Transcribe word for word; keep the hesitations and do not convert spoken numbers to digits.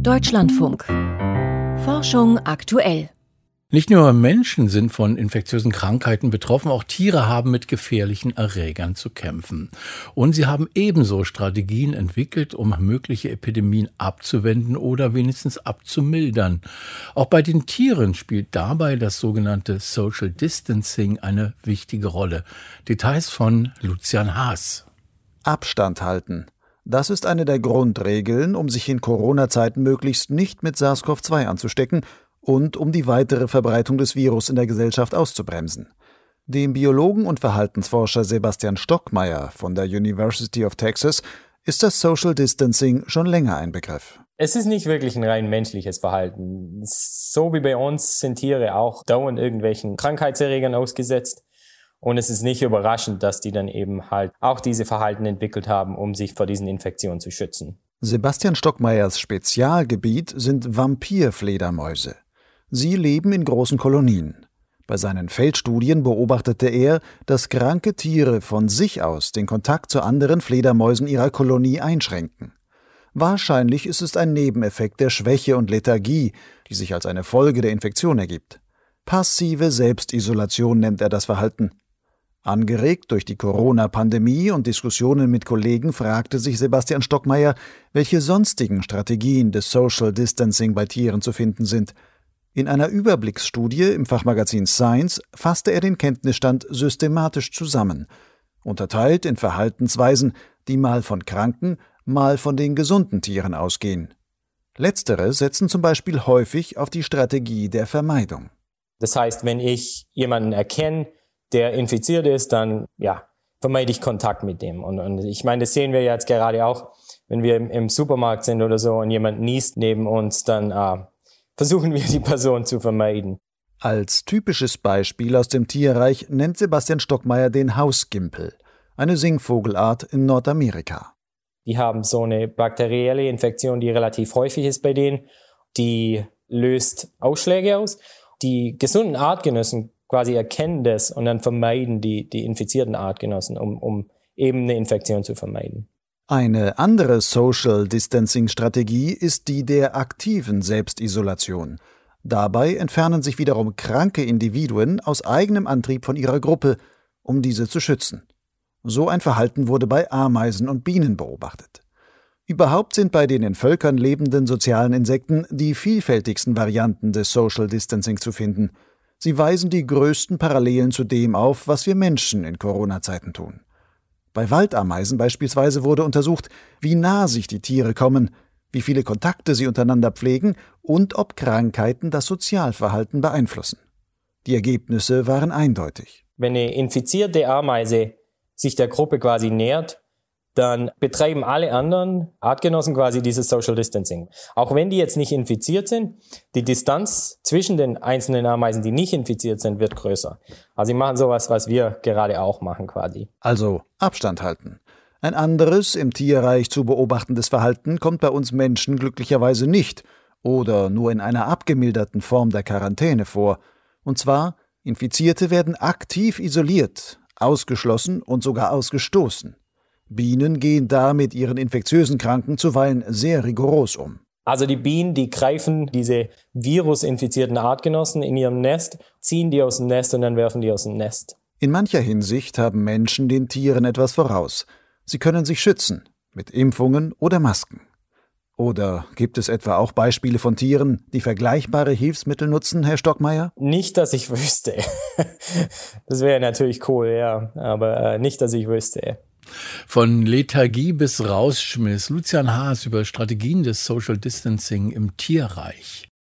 Deutschlandfunk. Forschung aktuell. Nicht nur Menschen sind von infektiösen Krankheiten betroffen, auch Tiere haben mit gefährlichen Erregern zu kämpfen. Und sie haben ebenso Strategien entwickelt, um mögliche Epidemien abzuwenden oder wenigstens abzumildern. Auch bei den Tieren spielt dabei das sogenannte Social Distancing eine wichtige Rolle. Details von Lucian Haas. Abstand halten. Das ist eine der Grundregeln, um sich in Corona-Zeiten möglichst nicht mit SARS-C o V zwei anzustecken und um die weitere Verbreitung des Virus in der Gesellschaft auszubremsen. Dem Biologen und Verhaltensforscher Sebastian Stockmeier von der University of Texas ist das Social Distancing schon länger ein Begriff. Es ist nicht wirklich ein rein menschliches Verhalten. So wie bei uns sind Tiere auch dauernd irgendwelchen Krankheitserregern ausgesetzt. Und es ist nicht überraschend, dass die dann eben halt auch diese Verhalten entwickelt haben, um sich vor diesen Infektionen zu schützen. Sebastian Stockmeiers Spezialgebiet sind Vampirfledermäuse. Sie leben in großen Kolonien. Bei seinen Feldstudien beobachtete er, dass kranke Tiere von sich aus den Kontakt zu anderen Fledermäusen ihrer Kolonie einschränken. Wahrscheinlich ist es ein Nebeneffekt der Schwäche und Lethargie, die sich als eine Folge der Infektion ergibt. Passive Selbstisolation nennt er das Verhalten. Angeregt durch die Corona-Pandemie und Diskussionen mit Kollegen fragte sich Sebastian Stockmeier, welche sonstigen Strategien des Social Distancing bei Tieren zu finden sind. In einer Überblicksstudie im Fachmagazin Science fasste er den Kenntnisstand systematisch zusammen, unterteilt in Verhaltensweisen, die mal von kranken, mal von den gesunden Tieren ausgehen. Letztere setzen zum Beispiel häufig auf die Strategie der Vermeidung. Das heißt, wenn ich jemanden erkenne, der infiziert ist, dann ja, vermeide ich Kontakt mit dem. Und, und ich meine, das sehen wir jetzt gerade auch, wenn wir im, im Supermarkt sind oder so und jemand niest neben uns, dann ah, versuchen wir, die Person zu vermeiden. Als typisches Beispiel aus dem Tierreich nennt Sebastian Stockmeier den Hausgimpel, eine Singvogelart in Nordamerika. Die haben so eine bakterielle Infektion, die relativ häufig ist bei denen. Die löst Ausschläge aus. Die gesunden Artgenossen quasi erkennen das und dann vermeiden die, die infizierten Artgenossen, um, um eben eine Infektion zu vermeiden. Eine andere Social Distancing-Strategie ist die der aktiven Selbstisolation. Dabei entfernen sich wiederum kranke Individuen aus eigenem Antrieb von ihrer Gruppe, um diese zu schützen. So ein Verhalten wurde bei Ameisen und Bienen beobachtet. Überhaupt sind bei den in Völkern lebenden sozialen Insekten die vielfältigsten Varianten des Social Distancing zu finden. Sie weisen die größten Parallelen zu dem auf, was wir Menschen in Corona-Zeiten tun. Bei Waldameisen beispielsweise wurde untersucht, wie nah sich die Tiere kommen, wie viele Kontakte sie untereinander pflegen und ob Krankheiten das Sozialverhalten beeinflussen. Die Ergebnisse waren eindeutig. Wenn eine infizierte Ameise sich der Gruppe quasi nähert, dann betreiben alle anderen Artgenossen quasi dieses Social Distancing. Auch wenn die jetzt nicht infiziert sind, die Distanz zwischen den einzelnen Ameisen, die nicht infiziert sind, wird größer. Also sie machen sowas, was wir gerade auch machen quasi. Also Abstand halten. Ein anderes, im Tierreich zu beobachtendes Verhalten kommt bei uns Menschen glücklicherweise nicht oder nur in einer abgemilderten Form der Quarantäne vor. Und zwar, Infizierte werden aktiv isoliert, ausgeschlossen und sogar ausgestoßen. Bienen gehen da mit ihren infektiösen Kranken zuweilen sehr rigoros um. Also die Bienen, die greifen diese virusinfizierten Artgenossen in ihrem Nest, ziehen die aus dem Nest und dann werfen die aus dem Nest. In mancher Hinsicht haben Menschen den Tieren etwas voraus. Sie können sich schützen, mit Impfungen oder Masken. Oder gibt es etwa auch Beispiele von Tieren, die vergleichbare Hilfsmittel nutzen, Herr Stockmeier? Nicht, dass ich wüsste. Das wäre natürlich cool, ja, aber äh, nicht, dass ich wüsste. Von Lethargie bis Rausschmiss. Lucian Haas über Strategien des Social Distancing im Tierreich.